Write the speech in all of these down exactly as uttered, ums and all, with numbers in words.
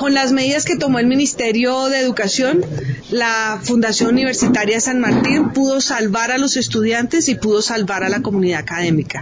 Con las medidas que tomó el Ministerio de Educación, la Fundación Universitaria San Martín pudo salvar a los estudiantes y pudo salvar a la comunidad académica.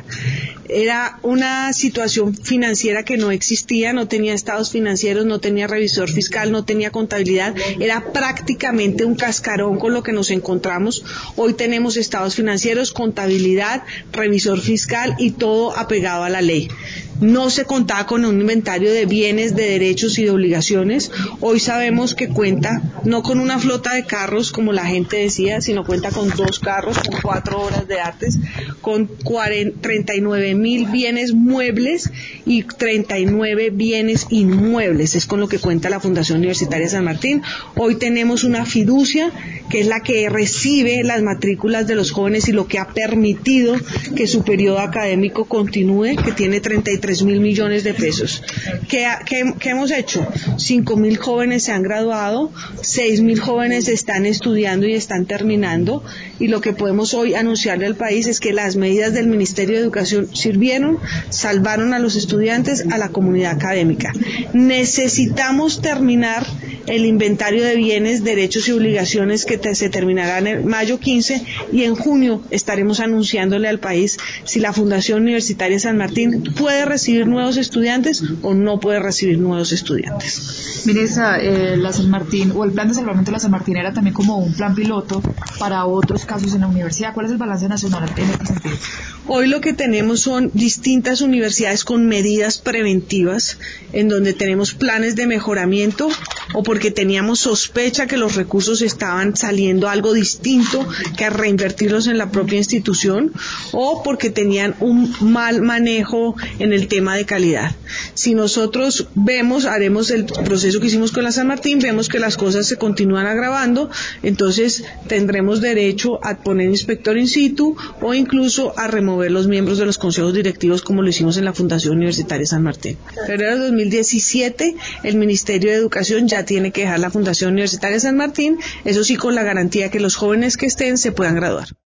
Era una situación financiera que no existía, no tenía estados financieros, no tenía revisor fiscal, no tenía contabilidad, era prácticamente un cascarón con lo que nos encontramos. Hoy tenemos estados financieros, contabilidad, revisor fiscal y todo apegado a la ley. No se contaba con un inventario de bienes, de derechos y de obligaciones. Hoy sabemos que cuenta no con una flota de carros, como la gente decía, sino cuenta con dos carros, con cuatro obras de artes, con treinta y nueve mil bienes muebles y treinta y nueve bienes inmuebles. Es con lo que cuenta la Fundación Universitaria San Martín. Hoy tenemos una fiducia, que es la que recibe las matrículas de los jóvenes y lo que ha permitido que su periodo académico continúe, que tiene treinta y tres mil millones de pesos. ¿Qué, qué, qué hemos hecho? Cinco mil jóvenes se han graduado, seis mil jóvenes están estudiando y están terminando, y lo que podemos hoy anunciarle al país es que las medidas del Ministerio de Educación sirvieron, salvaron a los estudiantes, a la comunidad académica. Necesitamos terminar el inventario de bienes, derechos y obligaciones que te, se terminarán en mayo quince, y en junio estaremos anunciándole al país si la Fundación Universitaria San Martín puede recibir nuevos estudiantes o no puede recibir nuevos estudiantes. Ministra, eh, la San Martín o el plan de salvamento de la San Martín era también como un plan piloto para otros casos en la universidad. ¿Cuál es el balance nacional en este sentido? Hoy lo que tenemos son distintas universidades con medidas preventivas, en donde tenemos planes de mejoramiento, o porque teníamos sospecha que los recursos estaban saliendo algo distinto que a reinvertirlos en la propia institución, o porque tenían un mal manejo en el tema de calidad. Si nosotros vemos, haremos el proceso que hicimos con la San Martín, vemos que las cosas se continúan agravando, entonces tendremos derecho a poner inspector in situ o incluso a remover los miembros de los consejos directivos, como lo hicimos en la Fundación Universitaria San Martín. En febrero de dos mil diecisiete, el Ministerio de Educación ya tiene que dejar la Fundación Universitaria San Martín, eso sí, con la garantía que los jóvenes que estén se puedan graduar.